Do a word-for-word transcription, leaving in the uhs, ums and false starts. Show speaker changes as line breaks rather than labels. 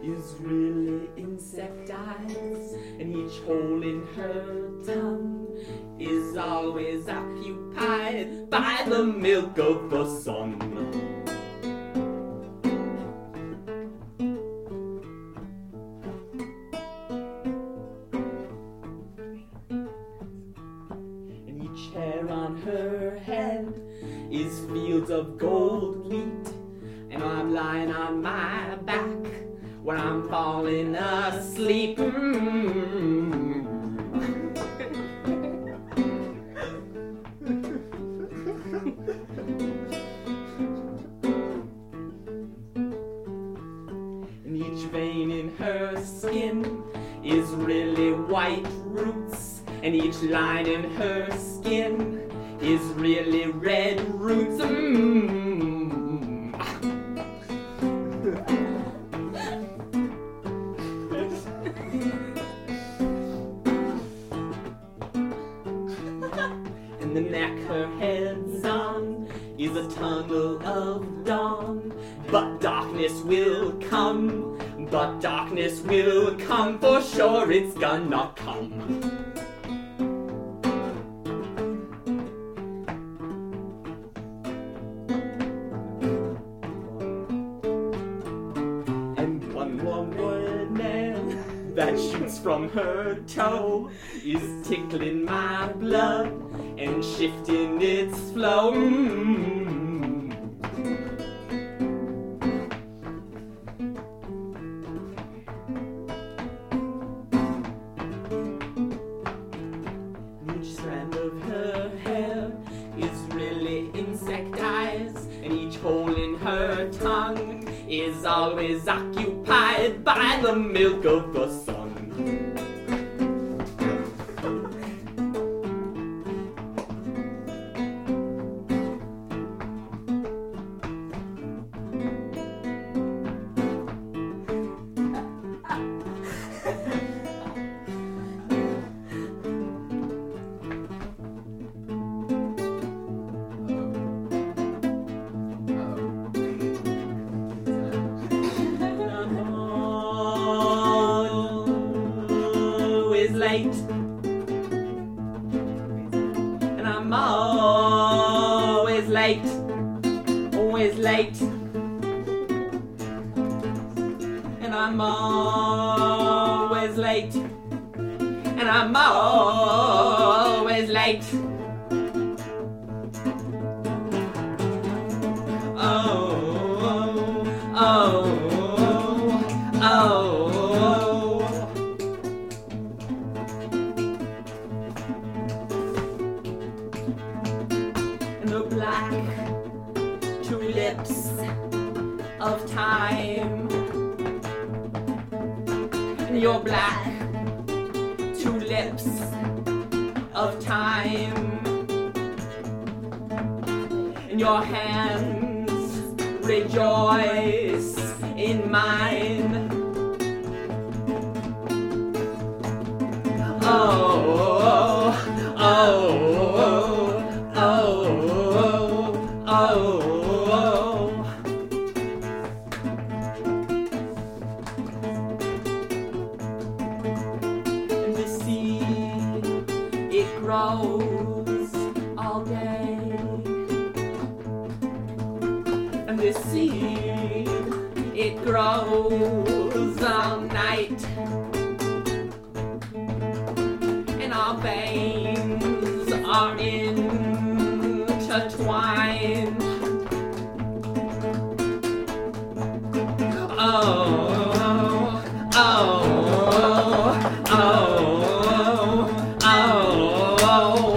is really insect eyes, and each hole in her tongue is always occupied by the milk of the sun. And each hair on her head is fields of gold wheat, and I'm lying on my back when I'm falling asleep. Mm-hmm. And each vein in her skin is really white roots, and each line in her skin is really red roots. Mm-hmm. And the neck her head's on is a tunnel of dawn, but darkness will come, but darkness will come, for sure it's gonna come. And one more word now that shoots from her toe is tickling my blood and shifting its flow. Mm-hmm. Each strand of her hair is really insect eyes, and each hole in her tongue is always occupied by the milk of the sun. Late, and I'm always late, always late, and I'm always late, and I'm always late. Oh, oh, oh, oh. The black tulips of time, your black tulips of time, and your hands rejoice in mine. Oh, oh, oh, oh, oh, oh. And the seed, it grows all day, and the seed, it grows all night, and our veins are intertwined. Oh, oh, oh, oh, oh, oh.